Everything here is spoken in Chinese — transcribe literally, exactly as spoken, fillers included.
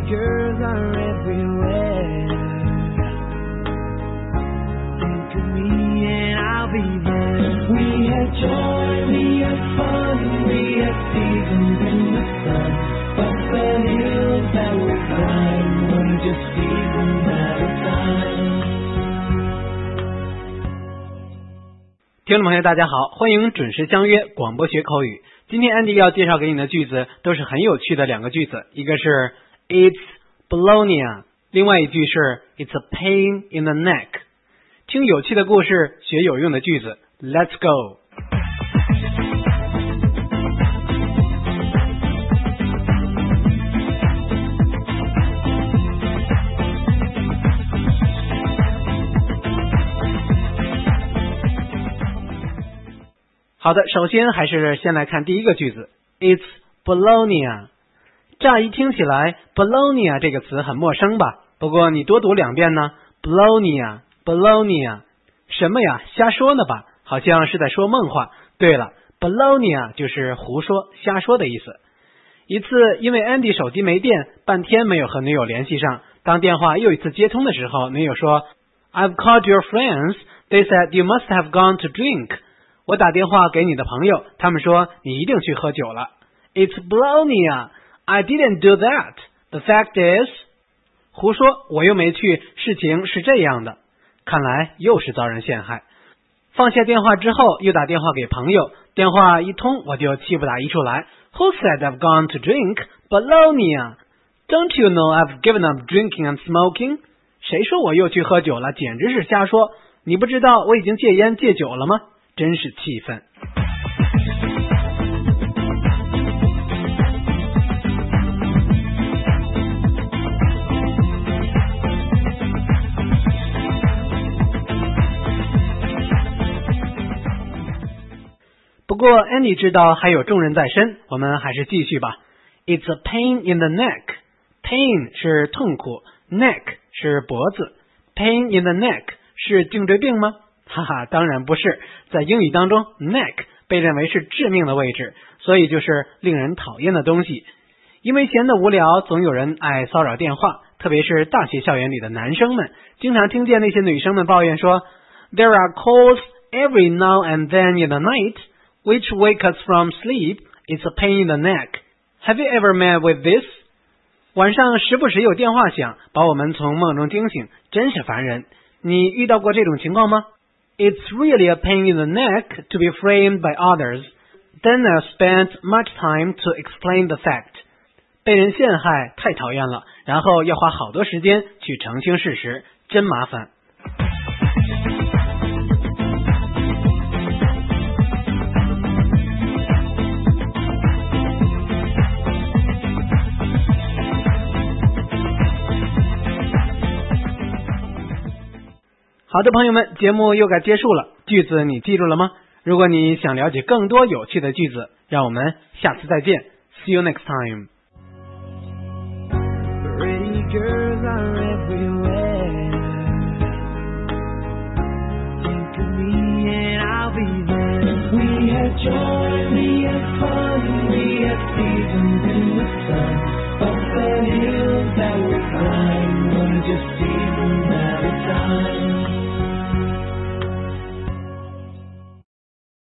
girls are everywhere. Think of me and I'll be there. We have joy, we have fun, we have seasons in the sun. But the hills that we climb were just seasons at a time. 听众朋友大家好，欢迎准时相约广播学口语。今天 Andy 要介绍给你的句子都是很有趣的两个句子，一个是 It's Bologna， 另外一句是 It's a pain in the neck。 听有趣的故事，学有用的句子， Let's go。好的，首先还是先来看第一个句子 It's Bologna。 乍一听起来 Bologna 这个词很陌生吧，不过你多读两遍呢， Bologna Bologna 什么呀，瞎说呢吧，好像是在说梦话。对了， Bologna 就是胡说瞎说的意思。一次因为 Andy 手机没电，半天没有和女友联系上，当电话又一次接通的时候，女友说 I've called your friends, they said you must have gone to drink。我打电话给你的朋友，他们说你一定去喝酒了。 It's Bologna, I didn't do that. The fact is， 胡说，我又没去，事情是这样的。看来又是遭人陷害。放下电话之后，又打电话给朋友，电话一通，我就气不打一处来。 Who said I've gone to drink? Bologna. Don't you know I've given up drinking and smoking? 谁说我又去喝酒了，简直是瞎说。你不知道我已经戒烟戒酒了吗？真是气愤。不过 Andy 知道还有重任在身，我们还是继续吧。 It's a pain in the neck。 Pain 是痛苦， neck 是脖子。 Pain in the neck 是颈椎病吗？哈哈，当然不是。在英语当中 neck 被认为是致命的位置，所以就是令人讨厌的东西。因为闲得无聊，总有人爱骚扰电话，特别是大学校园里的男生们，经常听见那些女生们抱怨说 There are calls every now and then in the night which wake us from sleep. It's a pain in the neck. Have you ever met with this? 晚上时不时有电话响，把我们从梦中惊醒，真是烦人。你遇到过这种情况吗？ It's really a pain in the neck to be framed by others. Then I spent much time to explain the fact. 被人陷害太讨厌了，然后要花好多时间去澄清事实，真麻烦。好的，朋友们，节目又该结束了，句子你记住了吗？如果你想了解更多有趣的句子，让我们下次再见。 See you next time. Pretty girls are everywhere. Think of me and I'll be there. We have joy, we have fun, we have seasons